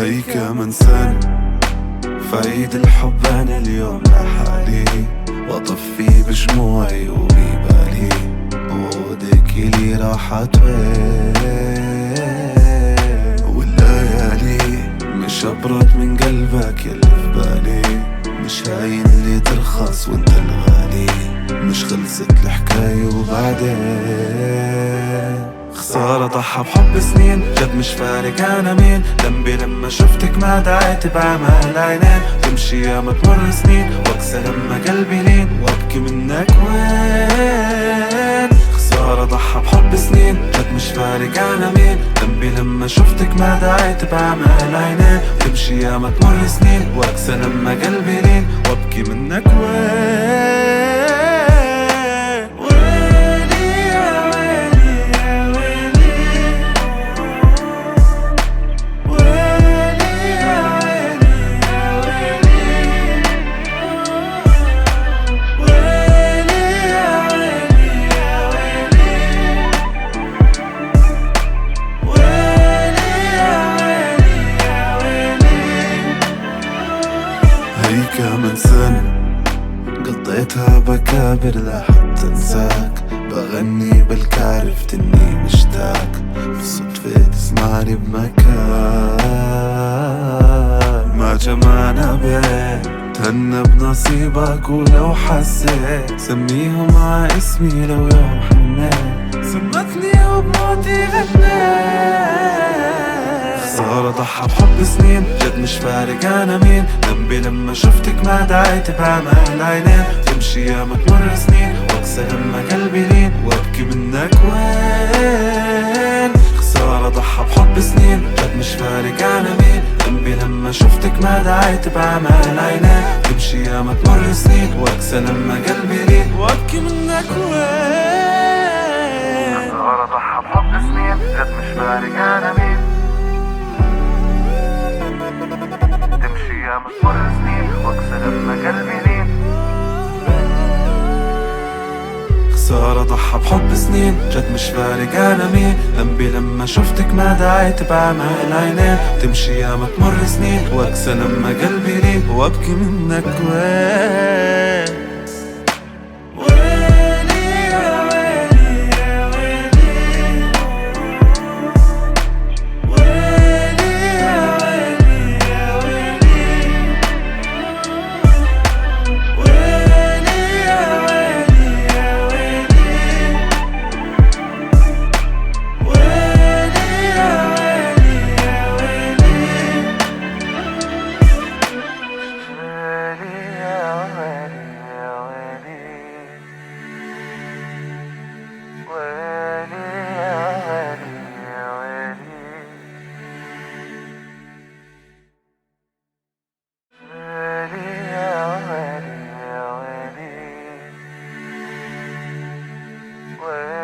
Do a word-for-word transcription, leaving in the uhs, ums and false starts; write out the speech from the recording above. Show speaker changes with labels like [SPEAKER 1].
[SPEAKER 1] هيك من سنة فعيد الحب أنا اليوم لحالي، وأطفي بشموعي وببالي وعودك إلي راحت وين، والليالي مش أبرد من قلبك يلي في بالي، مش هاين اللي ترخص وانت الغالي، مش خلصت الحكاية وبعدين خسارة ضحى بحب سنين، جد مش فارق أنا مين، ذنبي لما شفتك ما دعيت بعمى العينين، تمشي ياما تمر سنين واكسى لما قلبي لين وابكي منك وين. خسارة ضحى بحب سنين، جد مش فارق أنا مين، ذنبي لما شفتك ما دعيت بعمى العينين، تمشي ياما تمر سنين واكسى لما قلبي لين وابكي منك وين. هيك من سنة قضيتها بكابر لحتى انساك، بغني بلك عرفت اني مشتاق، بالصدفة تسمعني بمكان ما جمعنا بين، تهنى بنصيبك ولو حسيت سميهم مع اسمي لو يوم حنيت، سمتني وبموتي غنيت. خسارة ضحى بحب سنين، جد مش فارق أنا مين، ذنبي لما شفتك ما دعيت بعمى العينين، تمشي ياما تمر سنين واكسى لما قلبي لين وابكي منك وين. خسارة ضحى بحب سنين، جد مش فارق أنا مين، ذنبي لما شفتك ما دعيت بعمى العينين، تمشي ياما تمر سنين واكسى لما قلبي لين وابكي منك وين. خسارة ضحى بحب سنين، جد مش فارق أنا مين، تمشي ياما تمر سنين واكسى لما قلبي لين. خسارة ضحى بحب سنين، جد مش فارق أنا مين، ذنبي لما شفتك ما دعيت بعمى العينين، تمشي ياما تمر سنين واكسى لما قلبي لين وابكي منك وين. Well